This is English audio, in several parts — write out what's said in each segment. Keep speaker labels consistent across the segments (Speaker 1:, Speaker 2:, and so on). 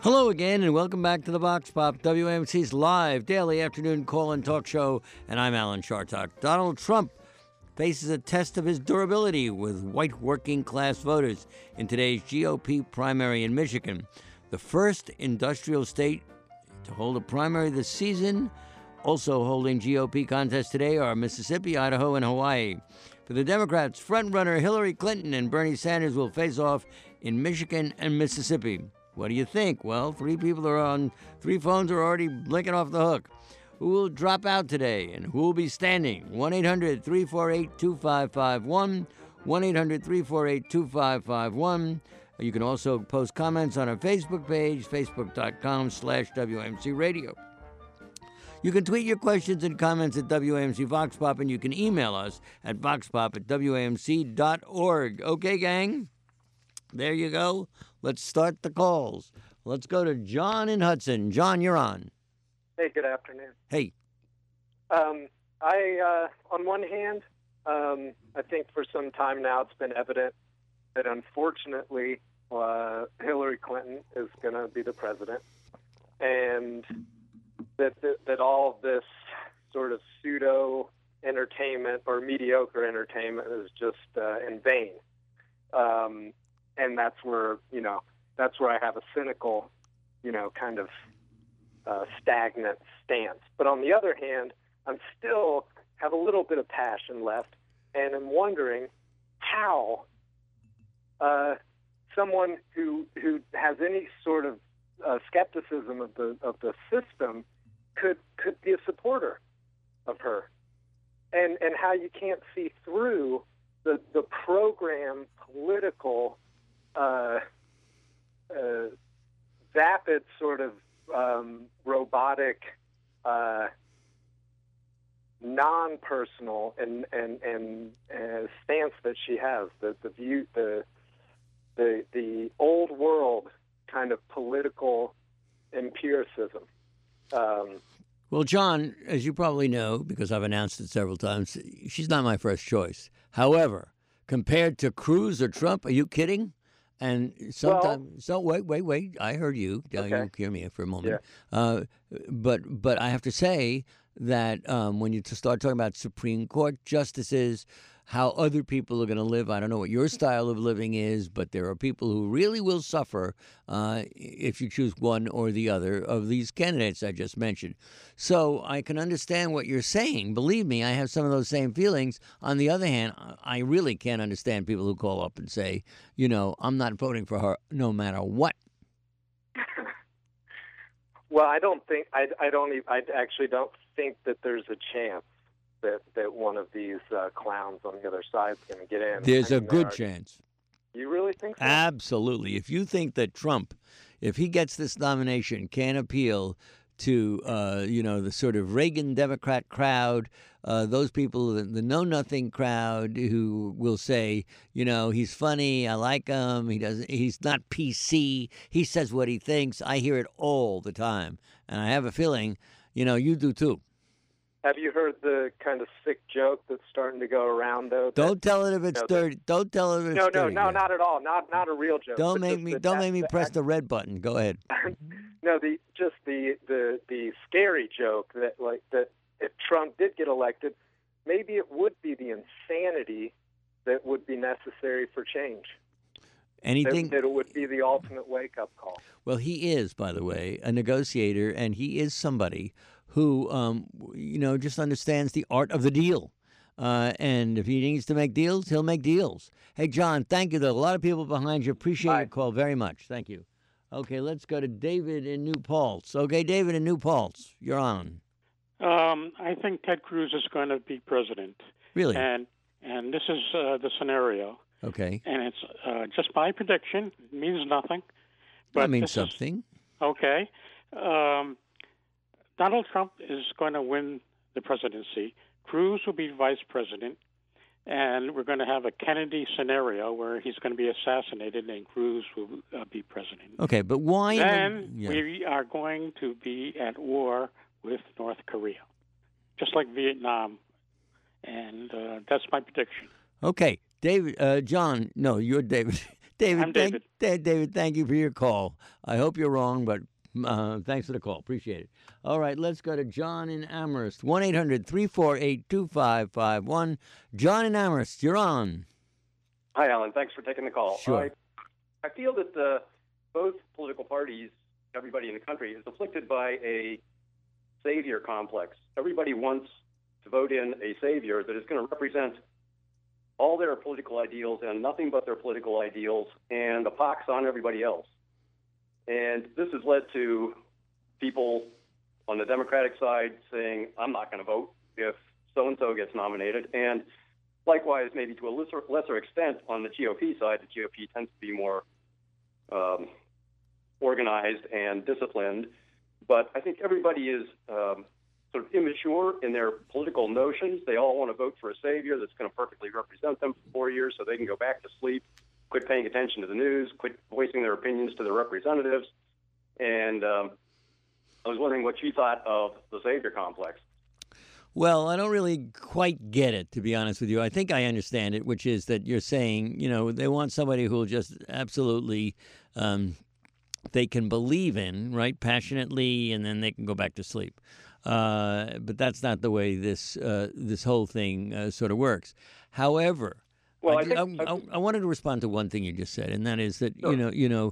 Speaker 1: Hello again, and welcome back to the Vox Pop, WAMC's live daily afternoon call-in talk show, and I'm Alan Chartock. Donald Trump faces a test of his durability with white working-class voters in today's GOP primary in Michigan, the first industrial state to hold a primary this season. Also holding GOP contests today are Mississippi, Idaho, and Hawaii. For the Democrats, frontrunner Hillary Clinton and Bernie Sanders will face off in Michigan and Mississippi. What do you think? Well, three phones are already blinking off the hook. Who will drop out today and who will be standing? 1-800-348-2551, 1-800-348-2551. You can also post comments on our Facebook page, facebook.com/WMC Radio. You can tweet your questions and comments at WAMC Vox Pop, and you can email us at voxpop@WAMC.org. Okay, gang? There you go. Let's start the calls. Let's go to John in Hudson. John, you're on.
Speaker 2: Hey, good afternoon.
Speaker 1: Hey.
Speaker 2: On one hand, I think for some time now it's been evident that unfortunately Hillary Clinton is going to be the president, and that all of this sort of pseudo entertainment or mediocre entertainment is just in vain. And that's where I have a cynical, kind of stagnant stance. But on the other hand, I'm still have a little bit of passion left, and I'm wondering how someone who has any sort of skepticism of the system could be a supporter of her, and how you can't see through the program political vapid sort of robotic, non-personal and stance that she has. The old world kind of political empiricism.
Speaker 1: Well, John, as you probably know, because I've announced it several times, she's not my first choice. However, compared to Cruz or Trump, are you kidding? And sometimes, wait. I heard you.
Speaker 2: Okay.
Speaker 1: You hear me for a moment.
Speaker 2: Yeah.
Speaker 1: But I have to say that when you start talking about Supreme Court justices, how other people are going to live, I don't know what your style of living is, but there are people who really will suffer if you choose one or the other of these candidates I just mentioned. So I can understand what you're saying. Believe me, I have some of those same feelings. On the other hand, I really can't understand people who call up and say, I'm not voting for her no matter what.
Speaker 2: Well, I actually don't think that there's a chance that one of these clowns on the other side is going to get in.
Speaker 1: There's a good chance.
Speaker 2: You really think so?
Speaker 1: Absolutely. If you think that Trump, if he gets this nomination, can appeal to, the sort of Reagan Democrat crowd, those people, the know-nothing crowd who will say, he's funny, I like him, he's not PC, he says what he thinks. I hear it all the time. And I have a feeling, you do too.
Speaker 2: Have you heard the kind of sick joke that's starting to go around, though?
Speaker 1: Don't tell it if it's dirty. Don't tell it if it's dirty.
Speaker 2: No, not at all. Not a real joke.
Speaker 1: Don't make me press the red button. Go ahead.
Speaker 2: No, the scary joke that if Trump did get elected, maybe it would be the insanity that would be necessary for change.
Speaker 1: Anything
Speaker 2: that it would be the ultimate wake-up call.
Speaker 1: Well, he is, by the way, a negotiator, and he is somebody who, just understands the art of the deal. And if he needs to make deals, he'll make deals. Hey, John, thank you, though. A lot of people behind you. Appreciate your call very much. Thank you. Okay, let's go to David in New Paltz. Okay, David in New Paltz, you're on.
Speaker 3: I think Ted Cruz is going to be president.
Speaker 1: Really?
Speaker 3: And this is the scenario.
Speaker 1: Okay.
Speaker 3: And it's just my prediction. It means nothing. But
Speaker 1: that means something.
Speaker 3: Okay. Donald Trump is going to win the presidency. Cruz will be vice president. And we're going to have a Kennedy scenario where he's going to be assassinated and Cruz will be president.
Speaker 1: Okay, but why?
Speaker 3: Then we are going to be at war with North Korea, just like Vietnam. And that's my prediction.
Speaker 1: Okay, David, John, no, you're David. David,
Speaker 3: I'm David.
Speaker 1: David, thank you for your call. I hope you're wrong, but thanks for the call. Appreciate it. All right, let's go to John in Amherst. 1-800-348-2551. John in Amherst, you're on.
Speaker 4: Hi, Alan. Thanks for taking the call.
Speaker 1: Sure.
Speaker 4: I feel that both political parties, everybody in the country, is afflicted by a savior complex. Everybody wants to vote in a savior that is going to represent all their political ideals and nothing but their political ideals, and a pox on everybody else. And this has led to people on the Democratic side saying, I'm not going to vote if so-and-so gets nominated. And likewise, maybe to a lesser extent, on the GOP side, the GOP tends to be more organized and disciplined. But I think everybody is sort of immature in their political notions. They all want to vote for a savior that's going to perfectly represent them for 4 years so they can go back to sleep, quit paying attention to the news, quit voicing their opinions to their representatives. And I was wondering what you thought of the savior complex.
Speaker 1: Well, I don't really quite get it, to be honest with you. I think I understand it, which is that you're saying, they want somebody who will just absolutely they can believe in, right, passionately, and then they can go back to sleep. But that's not the way this whole thing sort of works. However,
Speaker 4: well,
Speaker 1: I wanted to respond to one thing you just said, and that is that,
Speaker 4: Sure.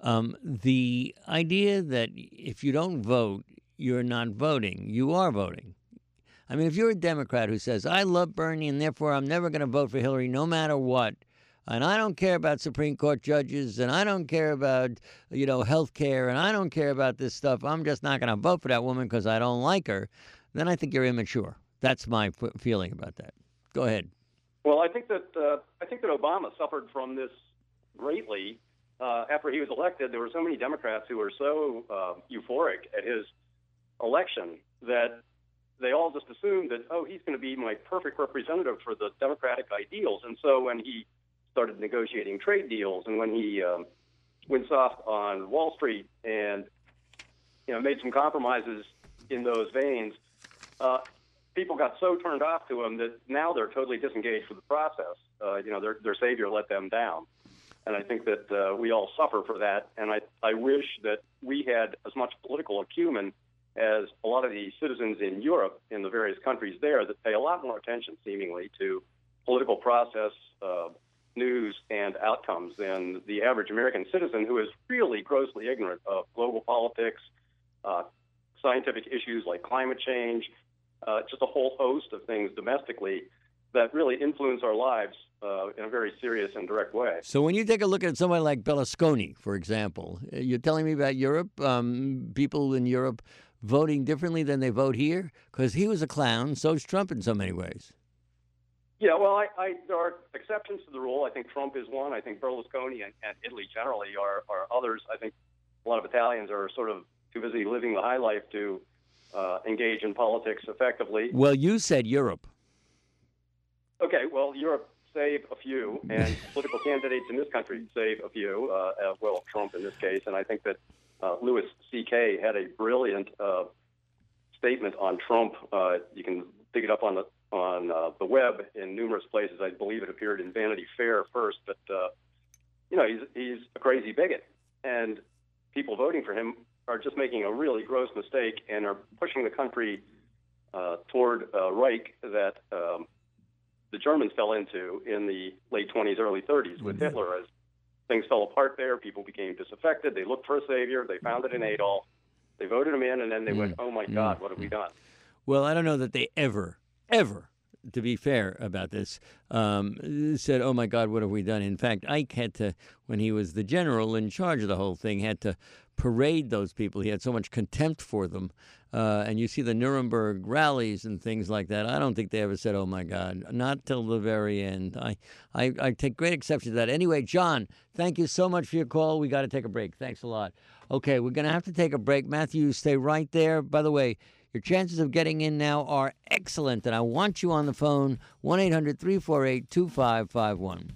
Speaker 1: the idea that if you don't vote, you're not voting. You are voting. I mean, if you're a Democrat who says, I love Bernie and therefore I'm never going to vote for Hillary no matter what, and I don't care about Supreme Court judges, and I don't care about, health care, and I don't care about this stuff, I'm just not going to vote for that woman because I don't like her, then I think you're immature. That's my feeling about that. Go ahead.
Speaker 4: Well, I think that Obama suffered from this greatly. After he was elected, there were so many Democrats who were so euphoric at his election that they all just assumed that, he's going to be my perfect representative for the Democratic ideals. And so when he started negotiating trade deals and when he went soft on Wall Street and, made some compromises in those veins, people got so turned off to him that now they're totally disengaged with the process. Their savior let them down. And I think that we all suffer for that. And I wish that we had as much political acumen as a lot of the citizens in Europe, in the various countries there, that pay a lot more attention, seemingly, to political process, news, and outcomes than the average American citizen, who is really grossly ignorant of global politics, scientific issues like climate change, just a whole host of things domestically that really influence our lives in a very serious and direct way.
Speaker 1: So when you take a look at somebody like Berlusconi, for example, you're telling me about Europe, people in Europe voting differently than they vote here? Because he was a clown, so's Trump in so many ways.
Speaker 4: Yeah, well, there are exceptions to the rule. I think Trump is one. I think Berlusconi and Italy generally are others. I think a lot of Italians are sort of too busy living the high life to engage in politics effectively.
Speaker 1: Well, you said Europe.
Speaker 4: Okay, well, Europe save a few, and political candidates in this country save a few, well, Trump in this case. And I think that Louis C.K. had a brilliant statement on Trump. You can pick it up on the web in numerous places. I believe it appeared in Vanity Fair first, but he's a crazy bigot, and people voting for him are just making a really gross mistake and are pushing the country toward a Reich that the Germans fell into in the late 20s, early 30s with Hitler. As things fell apart there, people became disaffected. They looked for a savior. They found it in Adolf. They voted him in, and then they went, oh, my God, what have we done?
Speaker 1: Well, I don't know that they ever, to be fair about this, said, oh, my God, what have we done? In fact, Ike had to, when he was the general in charge of the whole thing, had to parade those people. He had so much contempt for them. And you see the Nuremberg rallies and things like that. I don't think they ever said, oh, my God, not till the very end. I take great exception to that. Anyway, John, thank you so much for your call. We got to take a break. Thanks a lot. Okay, we're going to have to take a break. Matthew, stay right there. By the way, your chances of getting in now are excellent, and I want you on the phone, 1-800-348-2551.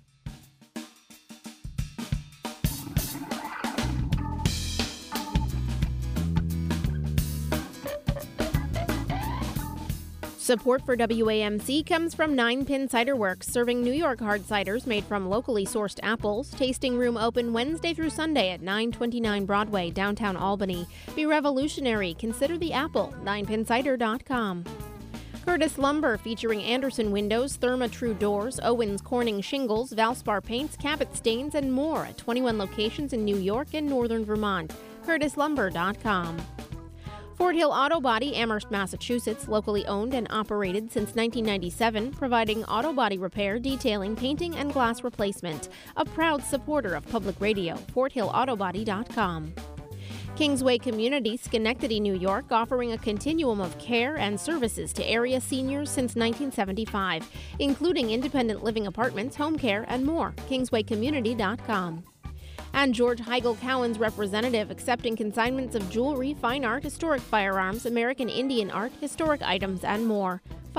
Speaker 5: Support for WAMC comes from Nine Pin Cider Works, serving New York hard ciders made from locally sourced apples. Tasting room open Wednesday through Sunday at 929 Broadway, downtown Albany. Be revolutionary. Consider the apple. NinePinCider.com. Curtis Lumber, featuring Anderson Windows, Therma-Tru Doors, Owens Corning Shingles, Valspar Paints, Cabot Stains, and more at 21 locations in New York and northern Vermont. CurtisLumber.com. Fort Hill Auto Body, Amherst, Massachusetts, locally owned and operated since 1997, providing auto body repair, detailing, painting, and glass replacement. A proud supporter of public radio. FortHillAutobody.com. Kingsway Community, Schenectady, New York, offering a continuum of care and services to area seniors since 1975, including independent living apartments, home care, and more. KingswayCommunity.com. And George Heigl Cowan's representative, accepting consignments of jewelry, fine art, historic firearms, American Indian art, historic items, and more.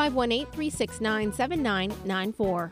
Speaker 5: 518-369-7994.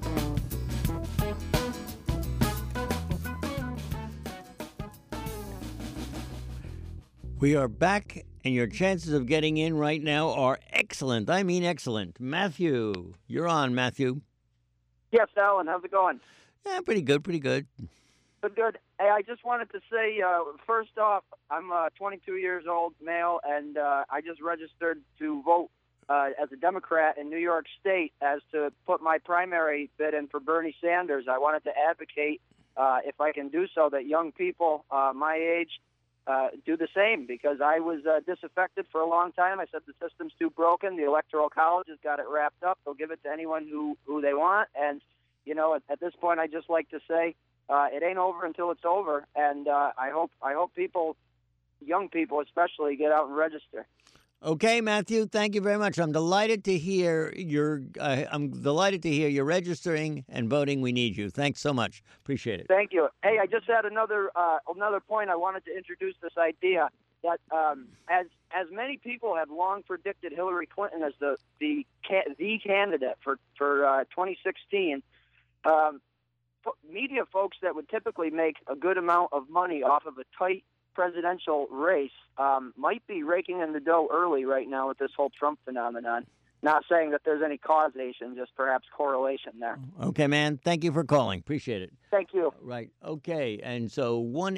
Speaker 1: We are back, and your chances of getting in right now are excellent. I mean excellent. Matthew, you're on, Matthew.
Speaker 6: Yes, Alan, how's it going?
Speaker 1: Yeah, pretty good, pretty good.
Speaker 6: Good. Hey, I just wanted to say, first off, I'm 22 years old, male, and I just registered to vote as a Democrat in New York State as to put my primary bid in for Bernie Sanders. I wanted to advocate, if I can do so, that young people my age do the same, because I was disaffected for a long time. I said the system's too broken. The Electoral College has got it wrapped up. They'll give it to anyone who they want. And, you know, at this point, I just like to say, it ain't over until it's over, and I hope people, young people especially, get out and register.
Speaker 1: Okay, Matthew, thank you very much. I'm delighted to hear you're registering and voting. We need you. Thanks so much. Appreciate it.
Speaker 6: Thank you. Hey, I just had another point. I wanted to introduce this idea that as many people have long predicted Hillary Clinton as the candidate for 2016. Media folks that would typically make a good amount of money off of a tight presidential race might be raking in the dough early right now with this whole Trump phenomenon. Not saying that there's any causation, just perhaps correlation there.
Speaker 1: Okay, man. Thank you for calling. Appreciate it.
Speaker 6: Thank you.
Speaker 1: Right. Okay. And so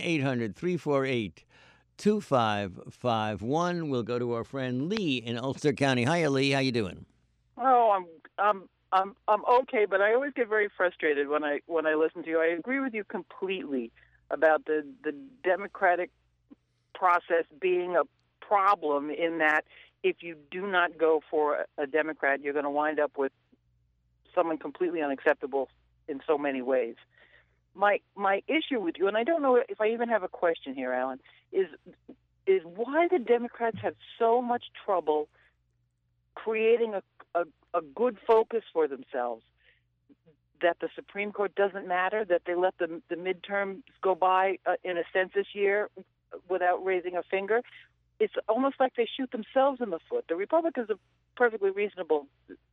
Speaker 1: 1-800-348-2551. We'll go to our friend Lee in Ulster County. Hiya, Lee. How you doing?
Speaker 7: Oh, I'm okay, but I always get very frustrated when I listen to you. I agree with you completely about the democratic process being a problem, in that if you do not go for a Democrat, you're going to wind up with someone completely unacceptable in so many ways. My issue with you, and I don't know if I even have a question here, Alan, is why the Democrats have so much trouble creating a good focus for themselves, that the Supreme Court doesn't matter, that they let the midterms go by in a census year without raising a finger. It's almost like they shoot themselves in the foot. The Republicans are perfectly reasonable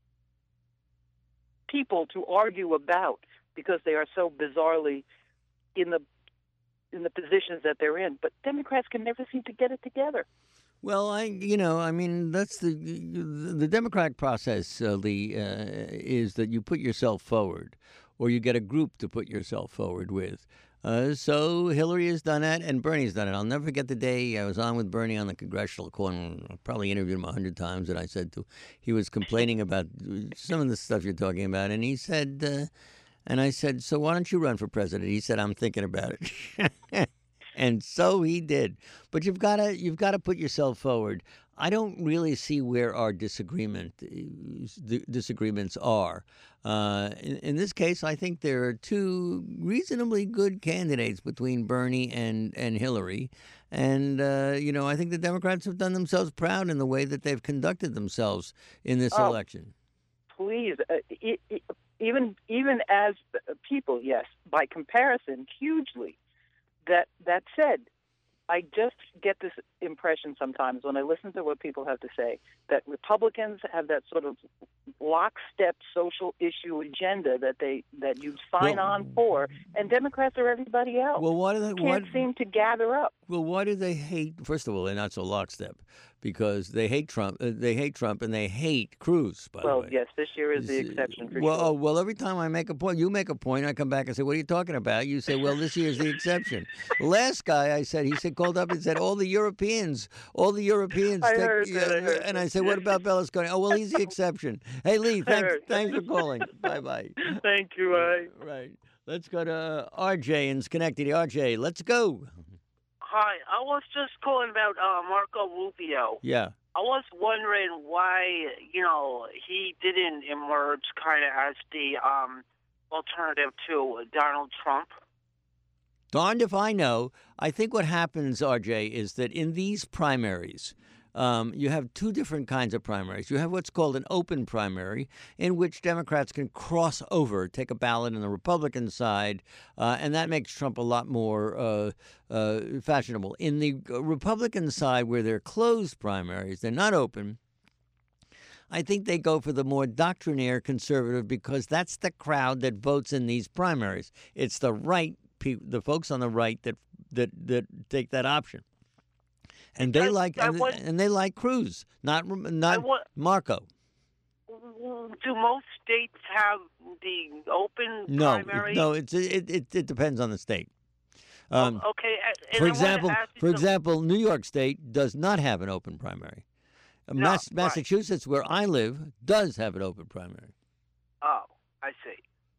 Speaker 7: people to argue about, because they are so bizarrely in the positions that they're in. But Democrats can never seem to get it together.
Speaker 1: Well, that's the democratic process, Lee, is that you put yourself forward, or you get a group to put yourself forward with. So Hillary has done that, and Bernie's done it. I'll never forget the day I was on with Bernie on the Congressional Corner. I probably interviewed him 100 times, and I said he was complaining about some of the stuff you're talking about, and he said, and I said, so why don't you run for president? He said, I'm thinking about it. And so he did. But you've got to put yourself forward. I don't really see where our disagreements are. In this case, I think there are two reasonably good candidates between Bernie and Hillary. And, I think the Democrats have done themselves proud in the way that they've conducted themselves in this election.
Speaker 7: Please, even as people, yes, by comparison, hugely. That said, I just get this impression sometimes when I listen to what people have to say, that Republicans have that sort of lockstep social issue agenda that you sign on for, and Democrats are everybody else.
Speaker 1: Well,
Speaker 7: can't seem to gather up.
Speaker 1: Well, why do they hate? First of all, they're not so lockstep because they hate Trump. They hate Trump and they hate Cruz. By the way.
Speaker 7: Well, yes, this year is the exception for
Speaker 1: well,
Speaker 7: sure.
Speaker 1: well, every time I make a point, you make a point. I come back and say, "What are you talking about?" You say, "Well, this year's the exception." The last guy I said, called up and said, all the Europeans.
Speaker 7: I heard that.
Speaker 1: And I said, "What about Berlusconi?" Oh, well, he's the exception. Hey, Lee, thanks for calling. Bye.
Speaker 7: Thank you.
Speaker 1: Right. Let's go to RJ in Schenectady. RJ, let's go.
Speaker 8: Hi, I was just calling about Marco Rubio.
Speaker 1: Yeah.
Speaker 8: I was wondering why, he didn't emerge kind of as the alternative to Donald Trump.
Speaker 1: Darned if I know. I think what happens, RJ, is that in these primaries, you have two different kinds of primaries. You have what's called an open primary, in which Democrats can cross over, take a ballot on the Republican side, and that makes Trump a lot more fashionable. In the Republican side, where they're closed primaries, they're not open, I think they go for the more doctrinaire conservative because that's the crowd that votes in these primaries. It's the right people, the folks on the right that take that option. And they like Cruz, not Marco.
Speaker 8: Do most states have the open primary?
Speaker 1: No, it depends on the state.
Speaker 8: Okay.
Speaker 1: For example, New York State does not have an open primary. Massachusetts, where I live, does have an open primary.
Speaker 8: Oh, I see.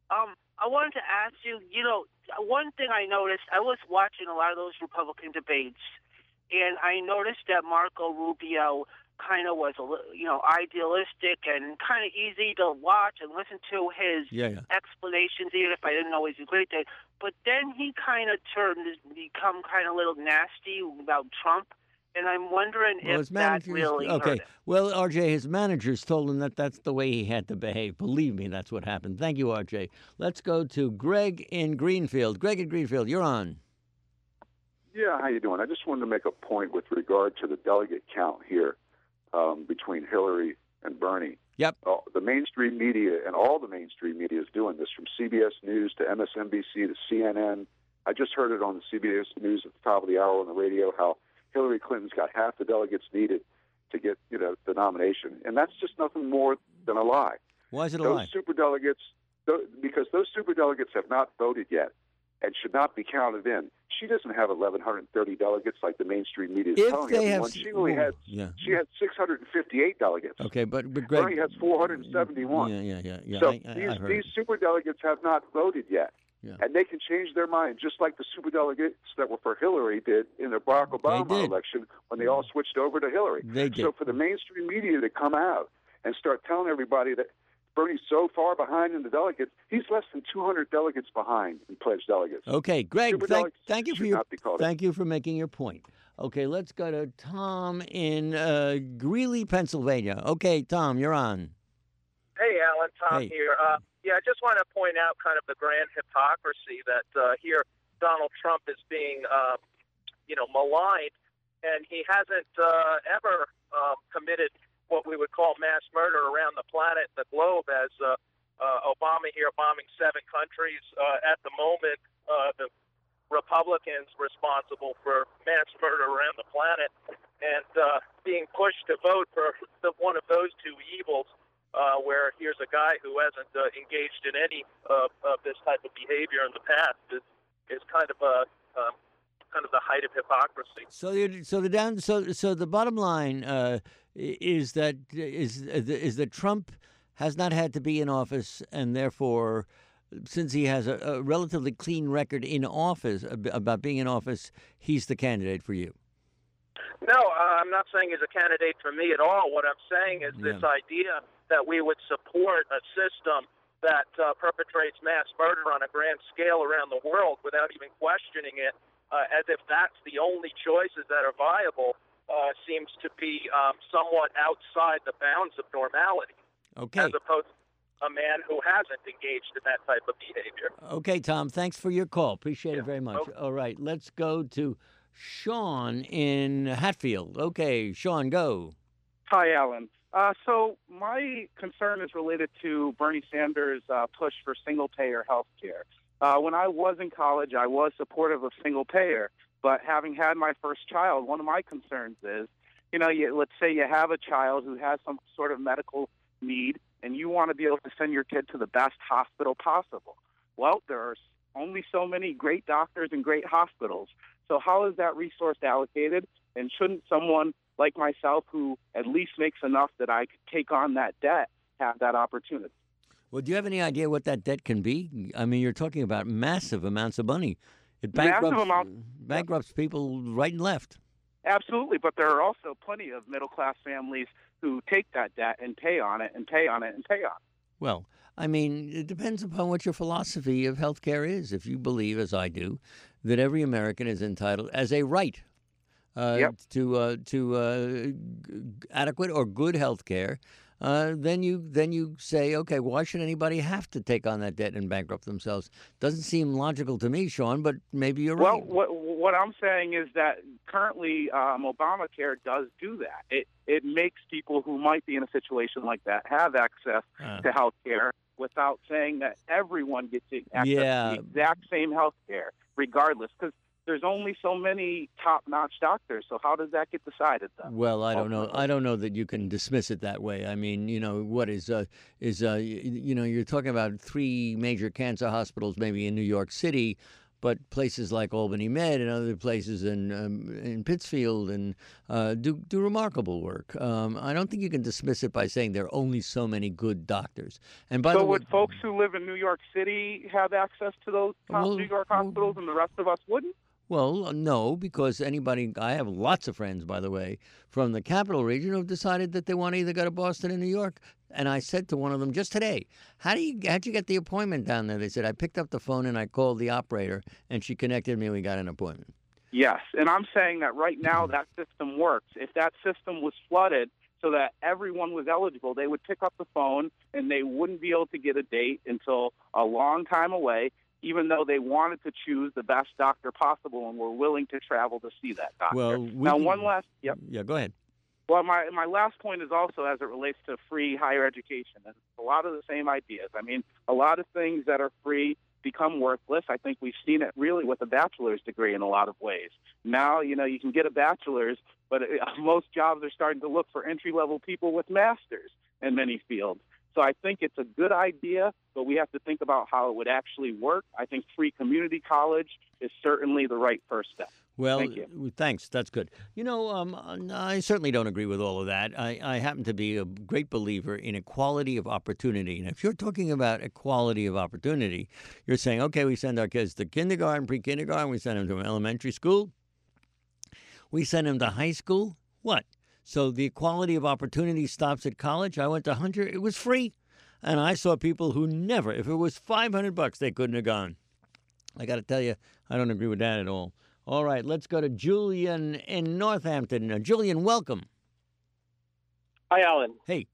Speaker 8: I wanted to ask you, one thing I noticed, I was watching a lot of those Republican debates, and I noticed that Marco Rubio kind of was, idealistic and kind of easy to watch and listen to his explanations, even if I didn't always agree with it. But then he kind of become kind of a little nasty about Trump. And I'm wondering if that really hurt him.
Speaker 1: Well, RJ, his managers told him that that's the way he had to behave. Believe me, that's what happened. Thank you, RJ. Let's go to Greg in Greenfield. Greg in Greenfield, you're on.
Speaker 9: Yeah, how you doing? I just wanted to make a point with regard to the delegate count here between Hillary and Bernie.
Speaker 1: Yep.
Speaker 9: The mainstream media and all the mainstream media is doing this, from CBS News to MSNBC to CNN. I just heard it on the CBS News at the top of the hour on the radio, how Hillary Clinton's got half the delegates needed to get, the nomination. And that's just nothing more than a lie.
Speaker 1: Why is it a
Speaker 9: lie?
Speaker 1: lie?
Speaker 9: Because those superdelegates have not voted yet and should not be counted in. She doesn't have 1,130 delegates like the mainstream media is telling everyone. She had 658 delegates.
Speaker 1: Okay, but Greg,
Speaker 9: Bernie has 471.
Speaker 1: Yeah.
Speaker 9: So these superdelegates have not voted yet.
Speaker 1: Yeah.
Speaker 9: And they can change their mind, just like the superdelegates that were for Hillary did in the Barack Obama election when they all switched over to Hillary.
Speaker 1: They did.
Speaker 9: So for the mainstream media to come out and start telling everybody that Bernie's so far behind in the delegates, he's less than 200 delegates behind in pledged delegates.
Speaker 1: Okay, Greg, thank you for making your point. Okay, let's go to Tom in Greeley, Pennsylvania. Okay, Tom, you're on.
Speaker 10: Hey, Alan, Tom here. I just want to point out kind of the grand hypocrisy that here Donald Trump is being, maligned, and he hasn't ever committed what we would call mass murder around the planet, the globe, as Obama here bombing 7 countries. At the moment, the Republicans responsible for mass murder around the planet and being pushed to vote for one of those two evils. Where here's a guy who hasn't engaged in any of this type of behavior in the past is kind of the height of hypocrisy.
Speaker 1: So the bottom line is that Trump has not had to be in office, and therefore, since he has a relatively clean record in office about being in office, he's the candidate for you.
Speaker 10: No, I'm not saying he's a candidate for me at all. What I'm saying is this idea that we would support a system that perpetrates mass murder on a grand scale around the world without even questioning it, as if that's the only choices that are viable, seems to be somewhat outside the bounds of normality.
Speaker 1: Okay.
Speaker 10: As opposed to a man who hasn't engaged in that type of behavior.
Speaker 1: Okay, Tom, thanks for your call. Appreciate it very much.
Speaker 10: Okay.
Speaker 1: All right, let's go to Sean in Hatfield. Okay, Sean, go.
Speaker 11: Hi, Alan. So my concern is related to Bernie Sanders' push for single-payer health care. When I was in college, I was supportive of single-payer, But having had my first child, one of my concerns is, let's say you have a child who has some sort of medical need, and you want to be able to send your kid to the best hospital possible. Well, there are only so many great doctors and great hospitals. So how is that resource allocated? And shouldn't someone like myself, who at least makes enough that I could take on that debt, have that opportunity?
Speaker 1: Well, do you have any idea what that debt can be? I mean, you're talking about massive amounts of money. It bankrupts people right and left.
Speaker 11: Absolutely, but there are also plenty of middle-class families who take that debt and pay on it and pay on it and pay on it.
Speaker 1: Well, I mean, it depends upon what your philosophy of health care is. If you believe, as I do, that every American is entitled as a right to adequate or good health care, then you say, okay, why should anybody have to take on that debt and bankrupt themselves? Doesn't seem logical to me, Sean, but maybe you're right.
Speaker 11: Well, what I'm saying is that currently Obamacare does do that. It makes people who might be in a situation like that have access to health care without saying that everyone gets access to the exact same health care, regardless, because there's only so many top-notch doctors. So how does that get decided then?
Speaker 1: Well, I don't know. I don't know that you can dismiss it that way. I mean, what you're talking about 3 major cancer hospitals, maybe in New York City, but places like Albany Med and other places in Pittsfield and do remarkable work. I don't think you can dismiss it by saying there are only so many good doctors. And by the way,
Speaker 11: would folks who live in New York City have access to those top New York hospitals, and the rest of us wouldn't?
Speaker 1: Well, no, because I have lots of friends, by the way, from the capital region who have decided that they want to either go to Boston or New York. And I said to one of them just today, how'd you get the appointment down there? They said, I picked up the phone and I called the operator and she connected me and we got an appointment.
Speaker 11: Yes, and I'm saying that right now that system works. If that system was flooded so that everyone was eligible, they would pick up the phone and they wouldn't be able to get a date until a long time away, even though they wanted to choose the best doctor possible and were willing to travel to see that doctor.
Speaker 1: Well, Yeah, go ahead.
Speaker 11: Well, my last point is also as it relates to free higher education. And a lot of the same ideas. I mean, a lot of things that are free become worthless. I think we've seen it really with a bachelor's degree in a lot of ways. Now, you can get a bachelor's, but most jobs are starting to look for entry-level people with masters in many fields. So I think it's a good idea, but we have to think about how it would actually work. I think free community college is certainly the right first step.
Speaker 1: Well,
Speaker 11: Thank you.
Speaker 1: Thanks. That's good. I certainly don't agree with all of that. I happen to be a great believer in equality of opportunity. And if you're talking about equality of opportunity, you're saying, okay, we send our kids to kindergarten, pre-kindergarten, we send them to elementary school, we send them to high school. What? So the equality of opportunity stops at college. I went to Hunter. It was free. And I saw people who never, if it was $500, they couldn't have gone. I got to tell you, I don't agree with that at all. All right, let's go to Julian in Northampton. Julian, welcome.
Speaker 12: Hi, Alan.
Speaker 1: Hey.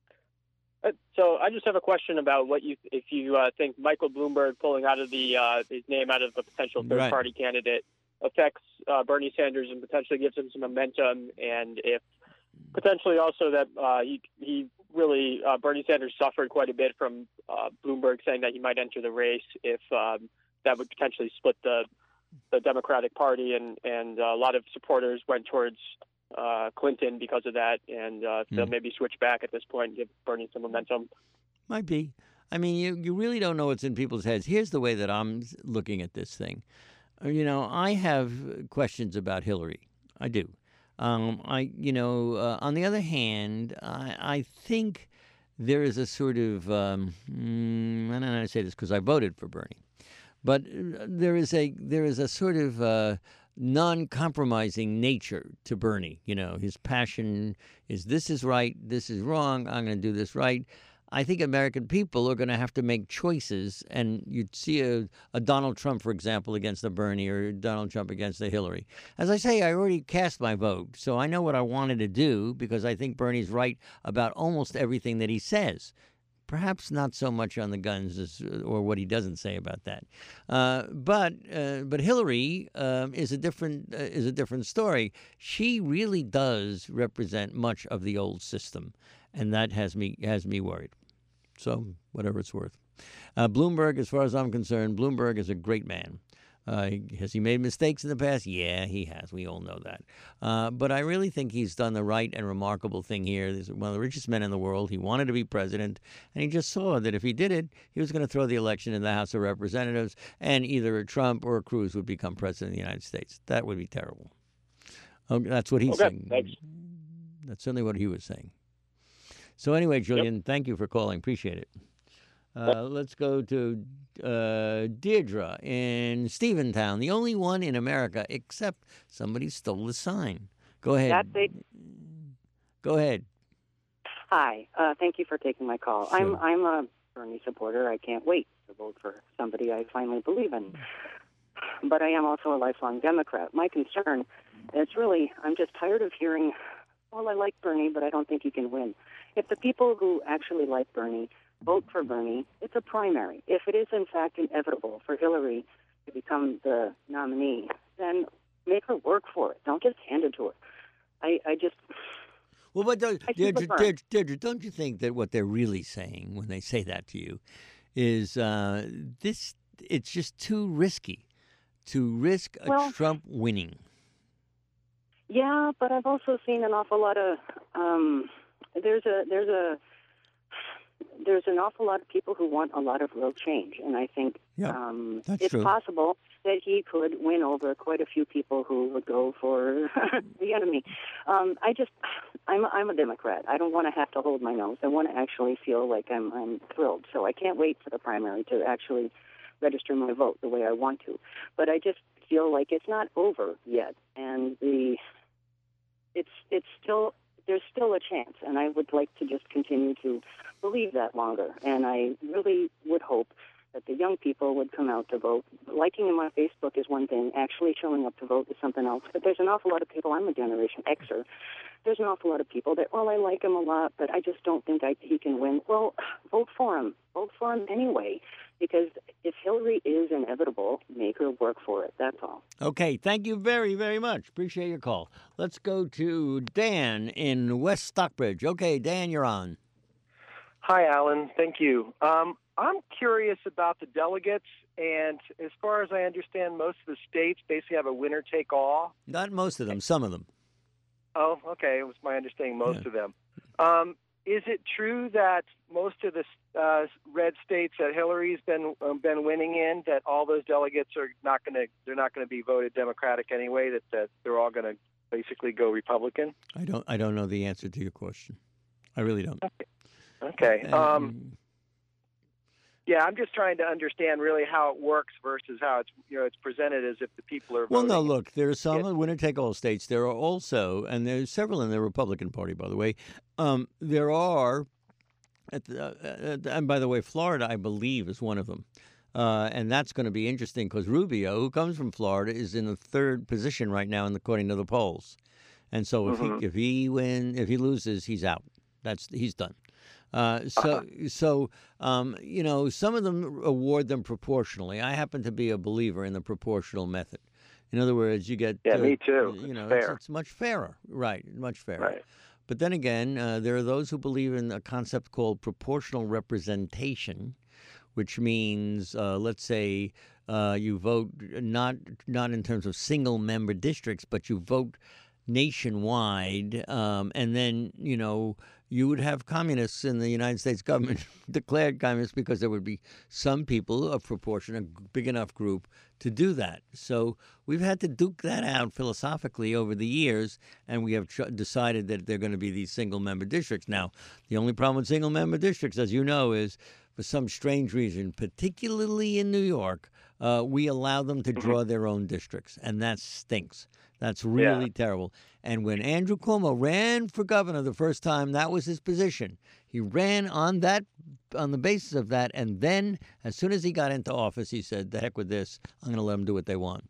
Speaker 12: So I just have a question about if you think Michael Bloomberg pulling out of his name out of a potential third-party candidate affects Bernie Sanders and potentially gives him some momentum, and if potentially also that he really Bernie Sanders suffered quite a bit from Bloomberg saying that he might enter the race, if that would potentially split the Democratic Party, and a lot of supporters went towards Clinton because of that, and they'll maybe switch back at this point and give Bernie some momentum.
Speaker 1: Might be. I mean, you really don't know what's in people's heads. Here's the way that I'm looking at this thing. I have questions about Hillary. I do. On the other hand, I think there is a sort of, I don't know how to say this because I voted for Bernie, but there is a sort of non-compromising nature to Bernie. His passion is this is right, this is wrong, I'm going to do this right. I think American people are going to have to make choices, and you'd see a Donald Trump, for example, against a Bernie, or Donald Trump against a Hillary. As I say, I already cast my vote, so I know what I wanted to do because I think Bernie's right about almost everything that he says. Perhaps not so much on the guns or what he doesn't say about that. But Hillary is a different story. She really does represent much of the old system, and that has me worried. So whatever it's worth. Bloomberg, as far as I'm concerned, Bloomberg is a great man. Has he made mistakes in the past? Yeah, he has. We all know that. But I really think he's done the right and remarkable thing here. He's one of the richest men in the world. He wanted to be president, and he just saw that if he did it, he was going to throw the election in the House of Representatives, and either a Trump or a Cruz would become president of the United States. That would be terrible. That's what he's saying.
Speaker 13: Thanks.
Speaker 1: That's certainly what he was saying. So anyway, Julian, thank you for calling. Appreciate it. Let's go to Deirdre in Stephentown, the only one in America except somebody stole the sign. Go ahead. Go ahead.
Speaker 14: Hi. Thank you for taking my call.
Speaker 1: Sure.
Speaker 14: I'm a Bernie supporter. I can't wait to vote for somebody I finally believe in. But I am also a lifelong Democrat. My concern is really, I'm just tired of hearing, well, I like Bernie, but I don't think he can win. If the people who actually like Bernie vote for Bernie, it's a primary. If it is, in fact, inevitable for Hillary to become the nominee, then make her work for it. Don't just hand it to her. I just...
Speaker 1: Well, but Deirdre, don't you think that what they're really saying when they say that to you is it's just too risky to risk a Trump winning?
Speaker 14: Yeah, but I've also seen an awful lot of... There's an awful lot of people who want a lot of real change, and I think it's
Speaker 1: true.
Speaker 14: possible that he could win over quite a few people who would go for the enemy. I'm a Democrat. I don't want to have to hold my nose. I want to actually feel like I'm thrilled. So I can't wait for the primary to actually register my vote the way I want to. But I just feel like it's not over yet, and it's still. There's still a chance, and I would like to just continue to believe that longer. And I really would hope that the young people would come out to vote. Liking him on Facebook is one thing. Actually showing up to vote is something else. But there's an awful lot of people. I'm a Generation Xer. There's an awful lot of people that, well, I like him a lot, but I just don't think he can win. Well, vote for him. Vote for him anyway. Because if Hillary is inevitable, make her work for it. That's all.
Speaker 1: Okay, thank you very, very much. Appreciate your call. Let's go to Dan in West Stockbridge. Okay, Dan, you're on.
Speaker 15: Hi, Alan. Thank you. I'm curious about the delegates, and as far as I understand, most of the states basically have a winner-take-all.
Speaker 1: Not most of them, some of them.
Speaker 15: Oh, okay. It was my understanding most of them. Is it true that most of the red states that Hillary's been winning in, that all those delegates are not going to be voted Democratic anyway? That they're all going to basically go Republican?
Speaker 1: I don't know the answer to your question. I really don't.
Speaker 15: Okay. Yeah, I'm just trying to understand really how it works versus how it's presented as if the people are voting.
Speaker 1: Well, no, look, there are some winner-take-all states. There are also, and there's several in the Republican Party, by the way. There are, and by the way, Florida, I believe, is one of them. And that's going to be interesting because Rubio, who comes from Florida, is in the third position right now, according to the polls. And so if he loses, he's out. He's done. So some of them award them proportionally. I happen to be a believer in the proportional method. In other words, you get
Speaker 15: me too.
Speaker 1: It's much fairer, right? Much fairer.
Speaker 15: Right.
Speaker 1: But then again, there are those who believe in a concept called proportional representation, which means, let's say, you vote not in terms of single member districts, but you vote nationwide, and then you would have communists in the United States government declared communists because there would be some people, a proportion, a big enough group to do that. So we've had to duke that out philosophically over the years, and we have decided that they're going to be these single-member districts. Now, the only problem with single-member districts, as you know, is for some strange reason, particularly in New York, we allow them to draw their own districts, and that stinks. That's really terrible. And when Andrew Cuomo ran for governor the first time, that was his position. He ran on the basis of that, and then as soon as he got into office, he said, "The heck with this! I'm going to let them do what they want."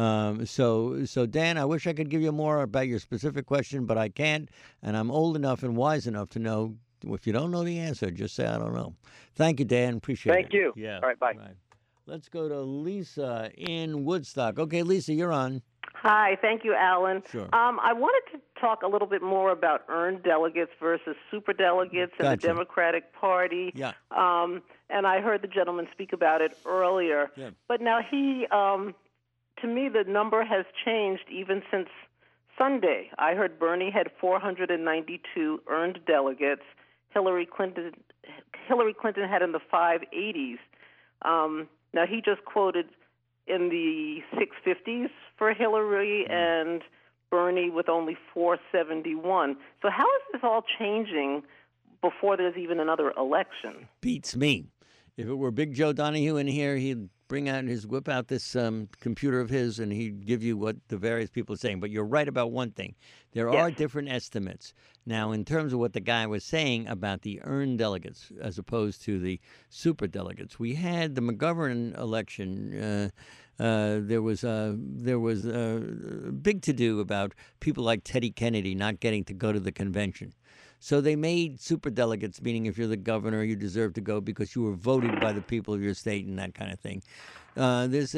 Speaker 1: So Dan, I wish I could give you more about your specific question, but I can't, and I'm old enough and wise enough to know if you don't know the answer, just say I don't know. Thank you, Dan. Appreciate it.
Speaker 15: Thank you.
Speaker 1: Yeah.
Speaker 15: All right. Bye.
Speaker 1: Right. Let's go to Lisa in Woodstock. Okay, Lisa, you're on.
Speaker 16: Hi, thank you, Alan.
Speaker 1: Sure.
Speaker 16: I wanted to talk a little bit more about earned delegates versus superdelegates in the Democratic Party.
Speaker 1: Yeah.
Speaker 16: And I heard the gentleman speak about it earlier.
Speaker 1: Yeah.
Speaker 16: But now he to me, the number has changed even since Sunday. I heard Bernie had 492 earned delegates. Hillary Clinton had in the 580s. Now, he just quoted in the 650s for Hillary and Bernie with only 471. So how is this all changing before there's even another election?
Speaker 1: Beats me. If it were Big Joe Donahue in here, he'd whip out this computer of his, and he'd give you what the various people are saying. But you're right about one thing. There are different estimates. Now, in terms of what the guy was saying about the earned delegates as opposed to the super delegates, we had the McGovern election. There was a big to-do about people like Teddy Kennedy not getting to go to the convention. So they made superdelegates, meaning if you're the governor, you deserve to go because you were voted by the people of your state and that kind of thing. There's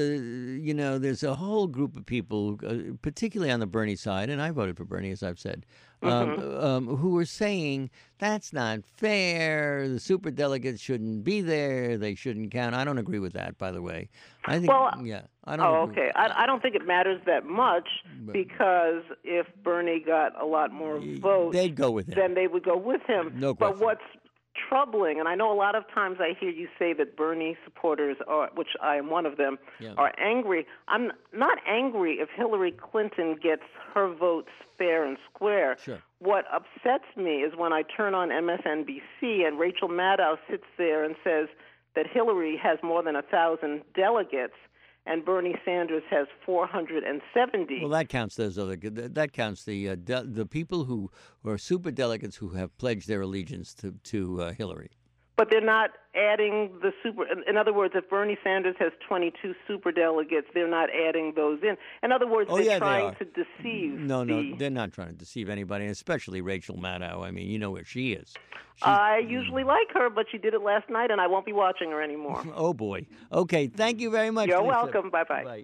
Speaker 1: a whole group of people, particularly on the Bernie side, and I voted for Bernie, as I've said, who were saying that's not fair. The superdelegates shouldn't be there. They shouldn't count. I don't agree with that, by the way. I think, I don't.
Speaker 16: Okay. I don't think it matters that much because if Bernie got a lot more votes,
Speaker 1: they'd go with him.
Speaker 16: Then they would go with him.
Speaker 1: No question.
Speaker 16: But what's troubling, and I know a lot of times I hear you say that Bernie supporters are, which I am one of them, are angry. I'm not angry if Hillary Clinton gets her votes fair and square.
Speaker 1: Sure.
Speaker 16: What upsets me is when I turn on MSNBC and Rachel Maddow sits there and says that Hillary has more than 1,000 delegates and Bernie Sanders has 470.
Speaker 1: Well, that counts those other. That counts the people who are superdelegates who have pledged their allegiance to Hillary.
Speaker 16: But they're not adding the super. In other words, if Bernie Sanders has 22 superdelegates, they're not adding those in. In other words, they're trying to deceive.
Speaker 1: No, they're not trying to deceive anybody, especially Rachel Maddow. I mean, you know where she is.
Speaker 16: I usually like her, but she did it last night, and I won't be watching her anymore.
Speaker 1: Oh, boy. Okay, thank you very much.
Speaker 16: You're
Speaker 1: Lisa.
Speaker 16: welcome. Bye-bye.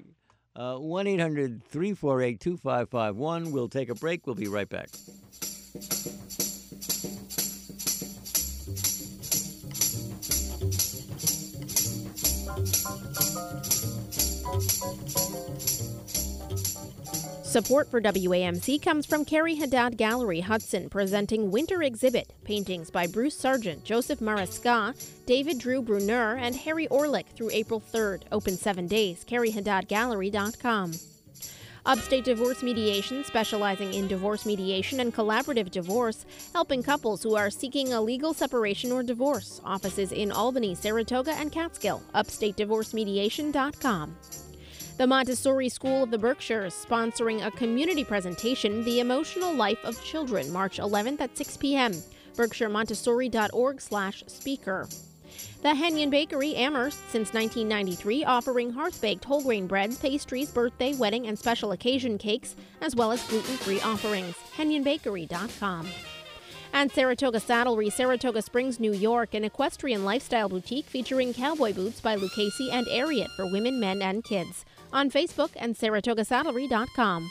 Speaker 1: 1-800-348-2551. We'll take a break. We'll be right back.
Speaker 5: Support for WAMC comes from Carrie Haddad Gallery, Hudson, presenting Winter Exhibit, paintings by Bruce Sargent, Joseph Maresca, David Drew Brunner, and Harry Orlick through April 3rd. Open 7 days. CarrieHaddadGallery.com. Upstate Divorce Mediation, specializing in divorce mediation and collaborative divorce, helping couples who are seeking a legal separation or divorce. Offices in Albany, Saratoga, and Catskill. UpstateDivorceMediation.com. The Montessori School of the Berkshires, sponsoring a community presentation, The Emotional Life of Children, March 11th at 6 p.m. BerkshireMontessori.org/speaker. The Henyon Bakery, Amherst, since 1993, offering hearth-baked whole grain breads, pastries, birthday, wedding, and special occasion cakes, as well as gluten-free offerings. HenyonBakery.com. And Saratoga Saddlery, Saratoga Springs, New York, an equestrian lifestyle boutique featuring cowboy boots by Lucchese and Ariat for women, men, and kids. On Facebook and SaratogaSaddlery.com.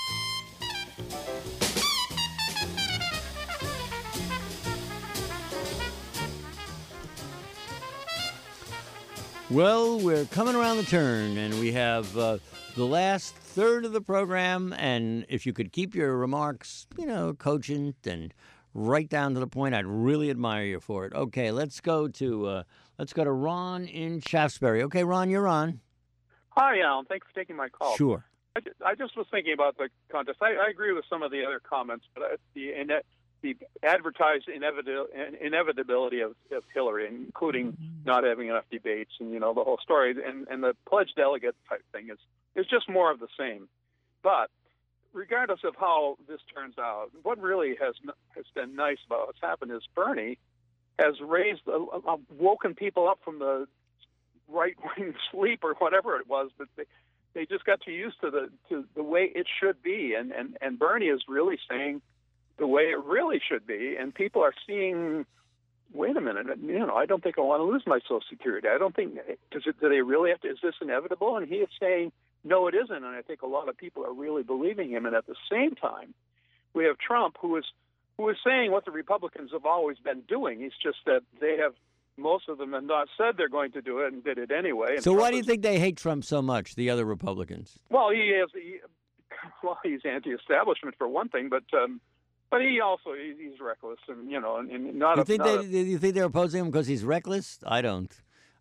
Speaker 1: Well, we're coming around the turn, and we have the last third of the program. And if you could keep your remarks, cogent and right down to the point, I'd really admire you for it. Okay, let's go to Ron in Shaftesbury. Okay, Ron, you're on.
Speaker 13: Hi, Alan. Thanks for taking my call.
Speaker 1: Sure.
Speaker 13: I just was thinking about the contest. I agree with some of the other comments, but the advertised inevitability of Hillary, including not having enough debates and the whole story, and the pledged delegate type thing is just more of the same. But regardless of how this turns out, what really has been nice about what's happened is Bernie has woken people up from the right-wing sleep or whatever it was, but they just got too used to the way it should be, and Bernie is really saying the way it really should be, and people are seeing, wait a minute, I don't think I want to lose my Social Security. I don't think, do they really have to, is this inevitable? And he is saying, no, it isn't, and I think a lot of people are really believing him, and at the same time, we have Trump, who is saying what the Republicans have always been doing. It's just that they have most of them have not said they're going to do it and did it anyway. And
Speaker 1: so why do you think they hate Trump so much, the other Republicans?
Speaker 13: Well, he's anti-establishment for one thing, but he's reckless and and not.
Speaker 1: You think they're opposing him because he's reckless? I don't.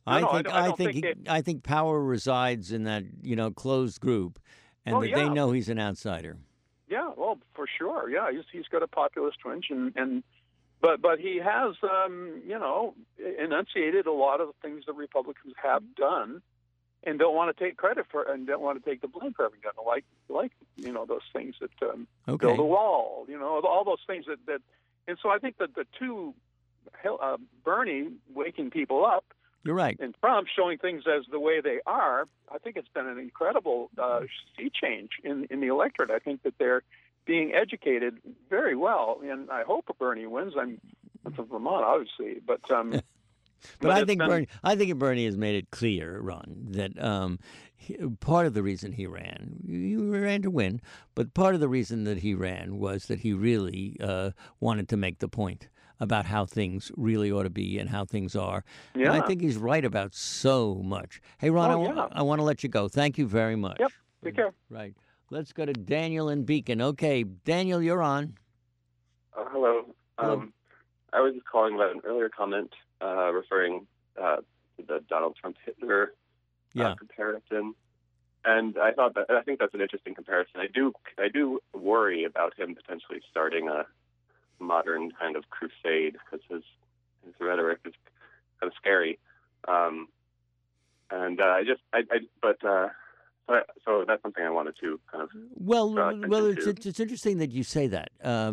Speaker 1: I think power resides in that closed group, and they know he's an outsider.
Speaker 13: Yeah, well, for sure. Yeah, he's got a populist twinge, but he has enunciated a lot of the things that Republicans have done, and don't want to take credit for, and don't want to take the blame for having done, like those things that build a wall, all those things that, and so I think that the two, Bernie waking people up.
Speaker 1: You're right.
Speaker 13: And Trump showing things as the way they are, I think it's been an incredible sea change in the electorate. I think that they're being educated very well, and I hope Bernie wins. I'm from Vermont, obviously, but
Speaker 1: but I think Bernie has made it clear, Ron, that part of the reason he ran to win, but part of the reason that he ran was that he really wanted to make the point about how things really ought to be and how things are. Yeah. And I think he's right about so much. Hey, Ron, I want to let you go. Thank you very much.
Speaker 13: Yep, take care.
Speaker 1: Right. Let's go to Daniel in Beacon. Okay, Daniel, you're on.
Speaker 17: Hello. I was just calling about an earlier comment referring to the Donald Trump Hitler comparison. And I think that's an interesting comparison. I do worry about him potentially starting a modern kind of crusade because his rhetoric is kind of scary, so that's something I wanted to kind of
Speaker 1: it's interesting that you say that.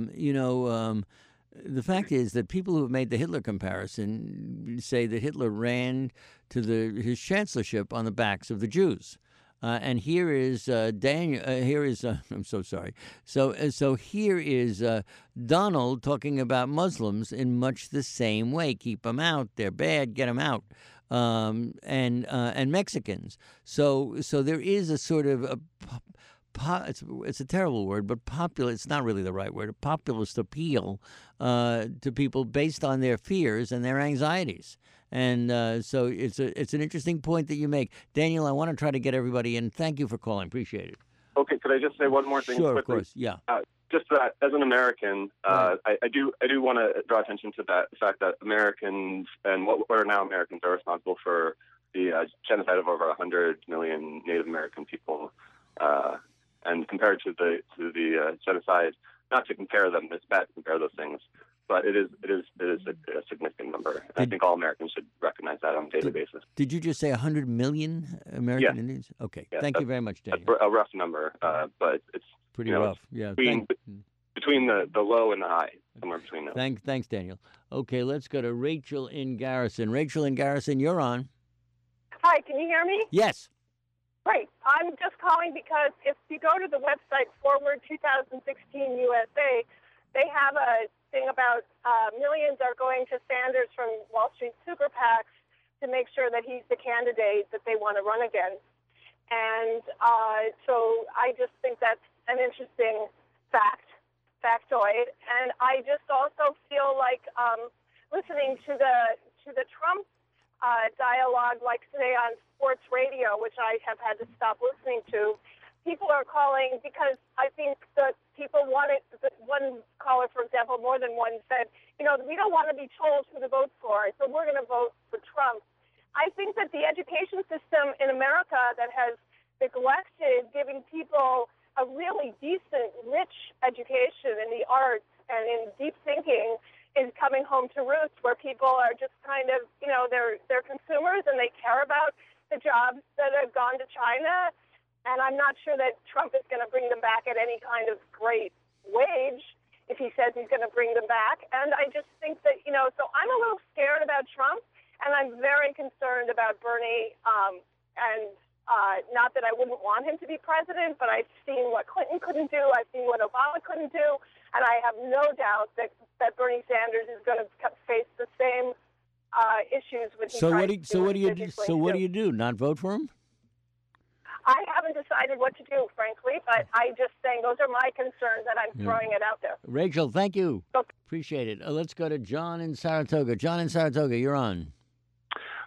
Speaker 1: The fact is that people who have made the Hitler comparison say that Hitler ran to his chancellorship on the backs of the Jews. And here is Daniel. I'm so sorry. So here is Donald talking about Muslims in much the same way. Keep them out. They're bad. Get them out. And Mexicans. So there is a sort of it's a terrible word, but it's not really the right word. A populist appeal to people based on their fears and their anxieties. And so it's an interesting point that you make. Daniel, I want to try to get everybody in. Thank you for calling. Appreciate it.
Speaker 17: Okay, could I just say one more thing
Speaker 1: Sure,
Speaker 17: quickly?
Speaker 1: Of course, yeah.
Speaker 17: Just that, as an American, I do want to draw attention to the fact that Americans and what are now Americans are responsible for the genocide of over 100 million Native American people. And compared to the genocide, not to compare them, it's bad to compare those things. But it is a significant number. I think all Americans should recognize that on a daily basis.
Speaker 1: Did you just say 100 million American Indians? Okay.
Speaker 17: Yeah,
Speaker 1: thank you very much, Daniel.
Speaker 17: That's a rough number, but it's
Speaker 1: pretty rough. Yeah.
Speaker 17: Between the low and the high, somewhere between those.
Speaker 1: Thanks, Daniel. Okay, let's go to Rachel in Garrison. Rachel in Garrison, you're on.
Speaker 18: Hi, can you hear me?
Speaker 1: Yes.
Speaker 18: Great. I'm just calling because if you go to the website Forward 2016 USA, they have a thing about millions are going to Sanders from Wall Street super PACs to make sure that he's the candidate that they want to run against. And so I just think that's an interesting factoid. And I just also feel like listening to the Trump dialogue, like today on sports radio, which I have had to stop listening to. People are calling because I think that people wanted, one caller, for example, more than one said, we don't want to be told who to vote for, so we're going to vote for Trump. I think that the education system in America that has neglected giving people a really decent, rich education in the arts and in deep thinking is coming home to roost, where people are just kind of, they're consumers and they care about the jobs that have gone to China. And I'm not sure that Trump is going to bring them back at any kind of great wage if he says he's going to bring them back. And I just think that, so I'm a little scared about Trump, and I'm very concerned about Bernie. Not that I wouldn't want him to be president, but I've seen what Clinton couldn't do. I've seen what Obama couldn't do. And I have no doubt that Bernie Sanders is going to face the same issues with
Speaker 1: So what do you do? Not vote for him?
Speaker 18: I haven't decided what to do, frankly, but I just saying those are my concerns, and I'm throwing it out there.
Speaker 1: Rachel, thank you.
Speaker 18: Okay.
Speaker 1: Appreciate it. Let's go to John in Saratoga. John in Saratoga, you're on.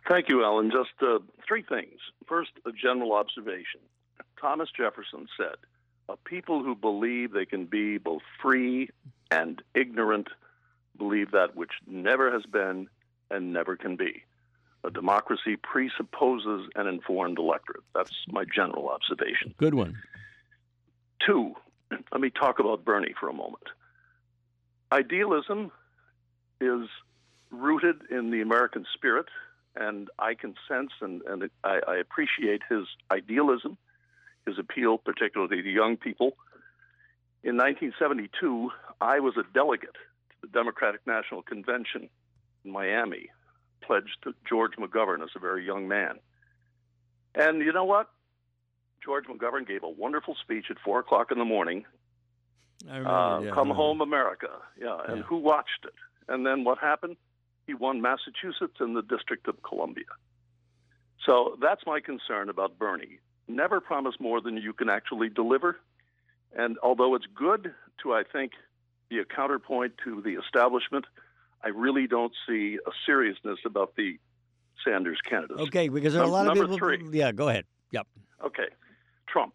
Speaker 19: Thank you, Alan. Just three things. First, a general observation. Thomas Jefferson said, "A people who believe they can be both free and ignorant believe that which never has been and never can be. A democracy presupposes an informed electorate." That's my general observation.
Speaker 1: Good one.
Speaker 19: Two, let me talk about Bernie for a moment. Idealism is rooted in the American spirit, and I can sense and I appreciate his idealism, his appeal particularly to young people. In 1972, I was a delegate to the Democratic National Convention in Miami, pledged to George McGovern as a very young man. And you know what? George McGovern gave a wonderful speech at 4 o'clock in the morning.
Speaker 1: I remember,
Speaker 19: Come Home America. And who watched it? And then what happened? He won Massachusetts and the District of Columbia. So that's my concern about Bernie. Never promise more than you can actually deliver. And although it's good to, I think, be a counterpoint to the establishment, I really don't see a seriousness about the Sanders candidacy.
Speaker 1: Okay, because there are a lot of people.
Speaker 19: Number three.
Speaker 1: Yeah, go ahead. Yep.
Speaker 19: Okay, Trump.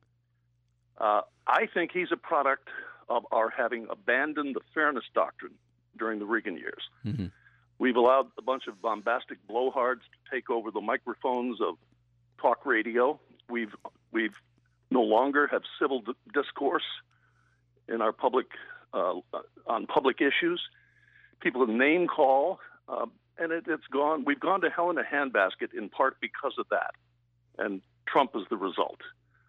Speaker 19: I think he's a product of our having abandoned the fairness doctrine during the Reagan years.
Speaker 1: Mm-hmm.
Speaker 19: We've allowed a bunch of bombastic blowhards to take over the microphones of talk radio. We've no longer have civil discourse in our public on public issues. People name call, and it's gone. We've gone to hell in a handbasket in part because of that, and Trump is the result.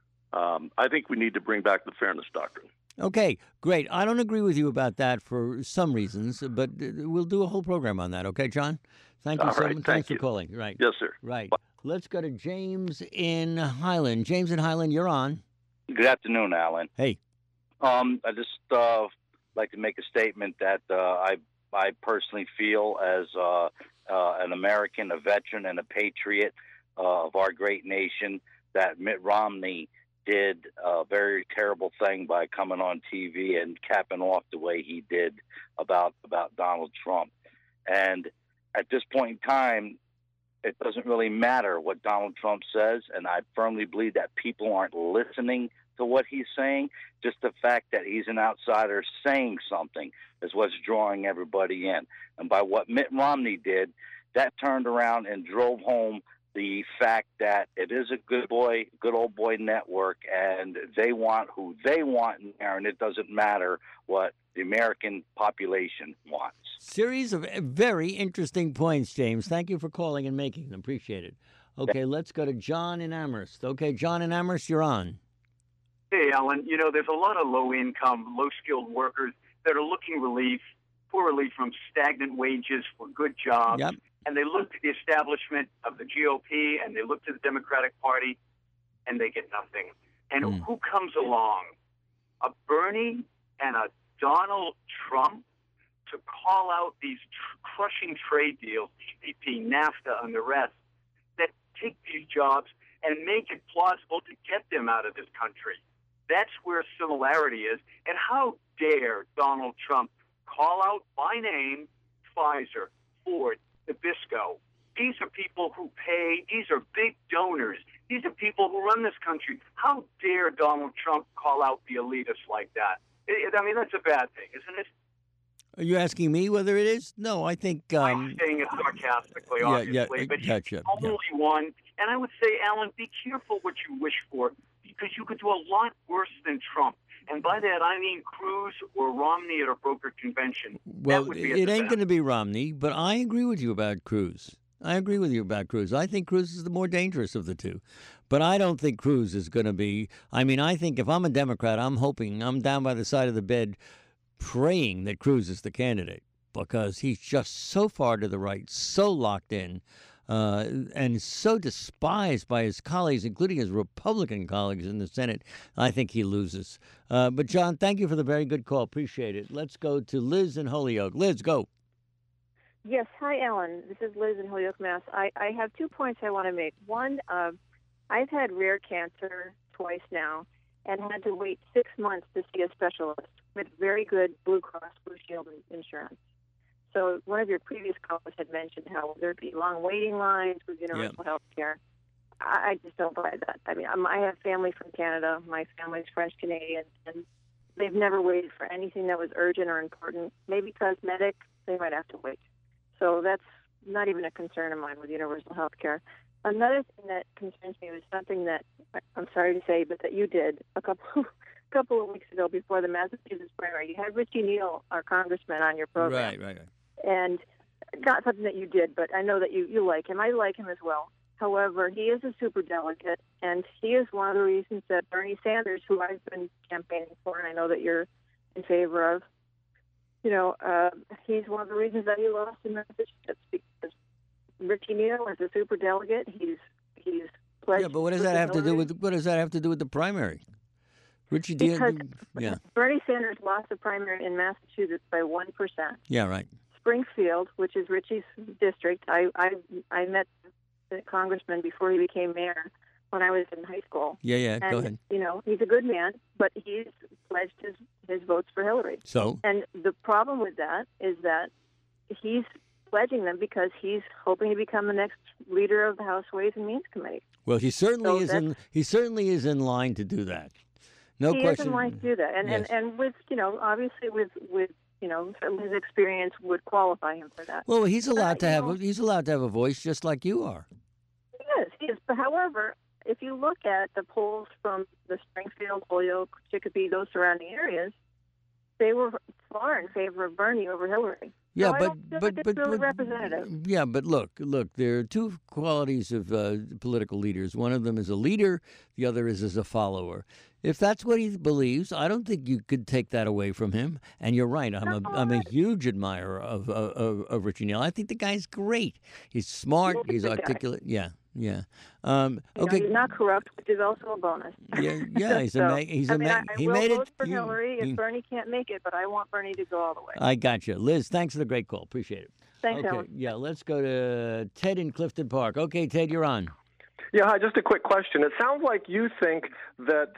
Speaker 19: I think we need to bring back the fairness doctrine.
Speaker 1: Okay, great. I don't agree with you about that for some reasons, but we'll do a whole program on that. Okay, John? Thank you so much. Thanks for calling. Right.
Speaker 19: Yes, sir.
Speaker 1: Right. Let's go to James in Highland. James in Highland, you're on.
Speaker 20: Good afternoon, Alan.
Speaker 1: Hey.
Speaker 20: I just like to make a statement that I personally feel as an American, a veteran, and a patriot of our great nation that Mitt Romney did a very terrible thing by coming on TV and capping off the way he did about Donald Trump. And at this point in time, it doesn't really matter what Donald Trump says, and I firmly believe that people aren't listening to what he's saying. Just the fact that he's an outsider saying something is what's drawing everybody in. And by what Mitt Romney did, that turned around and drove home the fact that it is a good old boy network, and they want who they want in there, and it doesn't matter what the American population wants.
Speaker 1: Series of very interesting points, James. Thank you for calling and making them. Appreciate it. Okay, let's go to John in Amherst. Okay, John in Amherst, you're on.
Speaker 21: Hey, Alan. You know, there's a lot of low-income, low-skilled workers that are looking for relief from stagnant wages, for good jobs.
Speaker 1: Yep.
Speaker 21: And they look to the establishment of the GOP, and they look to the Democratic Party, and they get nothing. And who comes along? A Bernie and a Donald Trump to call out these crushing trade deals, TPP, NAFTA, and the rest, that take these jobs and make it plausible to get them out of this country. That's where similarity is. And how dare Donald Trump call out by name Pfizer, Ford, Nabisco. These are people who pay. These are big donors. These are people who run this country. How dare Donald Trump call out the elitists like that? I mean, that's a bad thing, isn't it?
Speaker 1: Are you asking me whether it is? No, I think...
Speaker 21: I'm saying it sarcastically, obviously. But
Speaker 1: gotcha.
Speaker 21: He's only one. And I would say, Alan, be careful what you wish for, because you could do a lot worse than Trump. And by that, I mean Cruz or Romney at a broker convention.
Speaker 1: Well, it ain't going to be Romney, but I agree with you about Cruz. I think Cruz is the more dangerous of the two. But I don't think Cruz is going to be... I mean, I think if I'm a Democrat, I'm down by the side of the bed praying that Cruz is the candidate, because he's just so far to the right, so locked in, and so despised by his colleagues, including his Republican colleagues in the Senate. I think he loses. But, John, thank you for the very good call. Appreciate it. Let's go to Liz in Holyoke. Liz, go.
Speaker 22: Yes. Hi, Alan. This is Liz in Holyoke, Mass. I have 2 points I want to make. One, I've had rare cancer twice now and had to wait 6 months to see a specialist with very good Blue Cross Blue Shield insurance. So one of your previous callers had mentioned how there'd be long waiting lines with universal health care. I just don't buy that. I mean, I have family from Canada. My family's French-Canadian, and they've never waited for anything that was urgent or important. Maybe cosmetic, they might have to wait. So that's not even a concern of mine with universal health care. Another thing that concerns me was something that, I'm sorry to say, but that you did a couple of weeks ago before the Massachusetts primary. You had Richie Neal, our congressman, on your program.
Speaker 1: Right.
Speaker 22: And not something that you did, but I know that you like him. I like him as well. However, he is a superdelegate, and he is one of the reasons that Bernie Sanders, who I've been campaigning for, and I know that you're in favor of, he's one of the reasons that he lost in Massachusetts, because Richie Neal is a superdelegate. He's pledged.
Speaker 1: Yeah, but what does that have to do with the primary? Richie Neal. Yeah.
Speaker 22: Bernie Sanders lost the primary in Massachusetts by 1%.
Speaker 1: Yeah, right.
Speaker 22: Springfield, which is Richie's district, I met the congressman before he became mayor when I was in high school.
Speaker 1: Yeah,
Speaker 22: and,
Speaker 1: go ahead.
Speaker 22: He's a good man, but he's pledged his votes for Hillary.
Speaker 1: So?
Speaker 22: And the problem with that is that he's pledging them because he's hoping to become the next leader of the House Ways and Means Committee.
Speaker 1: Well, he certainly is in line to do that. No question.
Speaker 22: He is in line to do that. And
Speaker 1: yes.
Speaker 22: and with obviously with his experience would qualify him for that.
Speaker 1: Well, he's allowed to have a voice just like you are.
Speaker 22: He is. But however, if you look at the polls from the Springfield, Holyoke, Chicopee, those surrounding areas, they were far in favor of Bernie over Hillary.
Speaker 1: Yeah,
Speaker 22: so but it's really representative.
Speaker 1: Yeah, but look, there are two qualities of political leaders. One of them is a leader, the other is as a follower. If that's what he believes, I don't think you could take that away from him. And you're right, I'm a huge admirer of Richie Neal. I think the guy's great. He's smart, he's articulate. Yeah. Okay.
Speaker 22: He's not corrupt, which is also a bonus.
Speaker 1: Yeah. He
Speaker 22: will
Speaker 1: made
Speaker 22: vote
Speaker 1: it
Speaker 22: for Hillary if Bernie can't make it, but I want Bernie to go all the way.
Speaker 1: I got you, Liz. Thanks for the great call. Appreciate it.
Speaker 22: Thanks,
Speaker 1: okay.
Speaker 22: Alan.
Speaker 1: Yeah, let's go to Ted in Clifton Park. Okay, Ted, you're on.
Speaker 2: Yeah, hi. Just a quick question. It sounds like you think that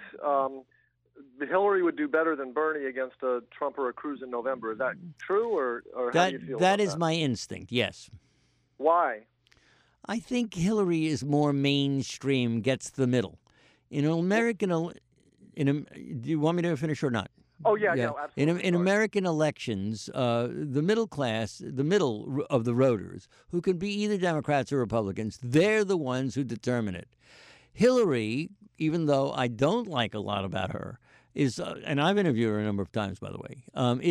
Speaker 2: Hillary would do better than Bernie against a Trump or a Cruz in November. Is that true, or how do you feel
Speaker 1: that
Speaker 2: about
Speaker 1: is my instinct? Yes.
Speaker 2: Why?
Speaker 1: I think Hillary is more mainstream, gets the middle. In American, do you want me to finish or not?
Speaker 2: Oh, yeah. No, absolutely.
Speaker 1: In American elections, the middle class, the middle of the voters, who can be either Democrats or Republicans, they're the ones who determine it. Hillary, even though I don't like a lot about her, is, and I've interviewed her a number of times, by the way,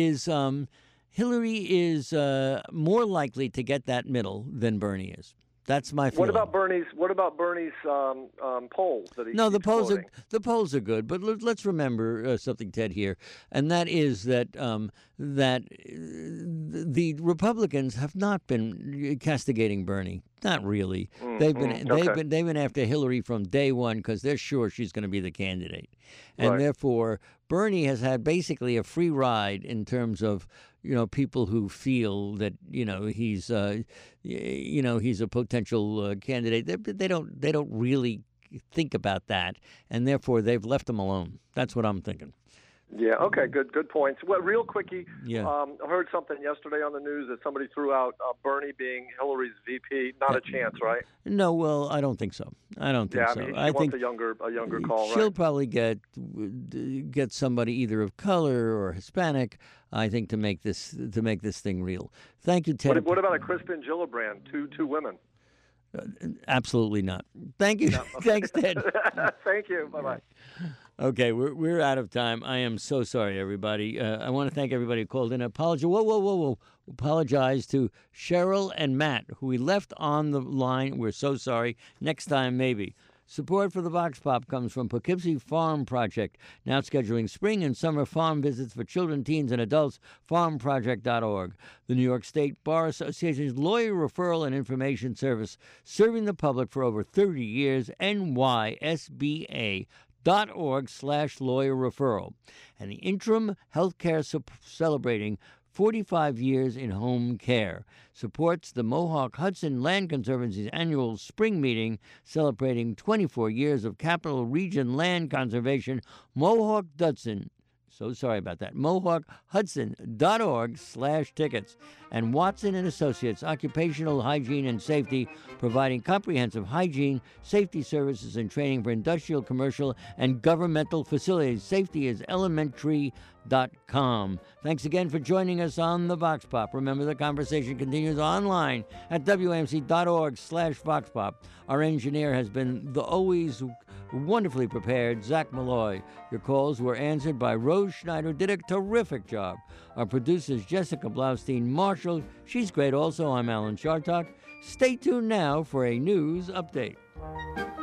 Speaker 1: Hillary is more likely to get that middle than Bernie is. That's my feeling.
Speaker 2: What about Bernie's polls that he
Speaker 1: No, the
Speaker 2: keeps
Speaker 1: polls are good, but let's remember something, Ted, here, and that is that the Republicans have not been castigating Bernie. Not really. They've been after Hillary from day one because they're sure she's going to be the candidate, and therefore Bernie has had basically a free ride in terms of people who feel that he's he's a potential candidate. They don't really think about that, and therefore they've left him alone. That's what I'm thinking.
Speaker 2: Yeah. Okay. Good points. Well, real quickie.
Speaker 1: Yeah.
Speaker 2: I heard something yesterday on the news that somebody threw out Bernie being Hillary's VP. Not a chance, right?
Speaker 1: No. Well, I don't think so. I don't think so.
Speaker 2: I mean,
Speaker 1: I think
Speaker 2: a younger call.
Speaker 1: She'll
Speaker 2: right?
Speaker 1: probably get somebody either of color or Hispanic. I think to make this thing real. Thank you, Ted.
Speaker 2: What about a Crispin Gillibrand? Two women.
Speaker 1: Absolutely not. Thank you.
Speaker 2: No.
Speaker 1: Thanks, Ted.
Speaker 2: Thank you. Bye-bye.
Speaker 1: Okay, we're out of time. I am so sorry, everybody. I want to thank everybody who called in. Whoa. Apologize to Cheryl and Matt, who we left on the line. We're so sorry. Next time, maybe. Support for the Vox Pop comes from Poughkeepsie Farm Project, now scheduling spring and summer farm visits for children, teens, and adults, farmproject.org. The New York State Bar Association's lawyer referral and information service, serving the public for over 30 years, nysba.org/lawyer referral. And the Interim Healthcare celebrating 45 years in home care, supports the Mohawk Hudson Land Conservancy's annual spring meeting celebrating 24 years of Capital Region land conservation. Mohawk Hudson So sorry about that. MohawkHudson.org/tickets. And Watson and Associates, Occupational Hygiene and Safety, providing comprehensive hygiene, safety services, and training for industrial, commercial, and governmental facilities. Safety is elementary.com. Thanks again for joining us on the Vox Pop. Remember, the conversation continues online at WAMC.org/VoxPop. Our engineer has been the always wonderfully prepared Zach Malloy. Your calls were answered by Rose Schneider, did a terrific job. Our producer is Jessica Blaustein Marshall. She's great also. I'm Alan Chartock. Stay tuned now for a news update.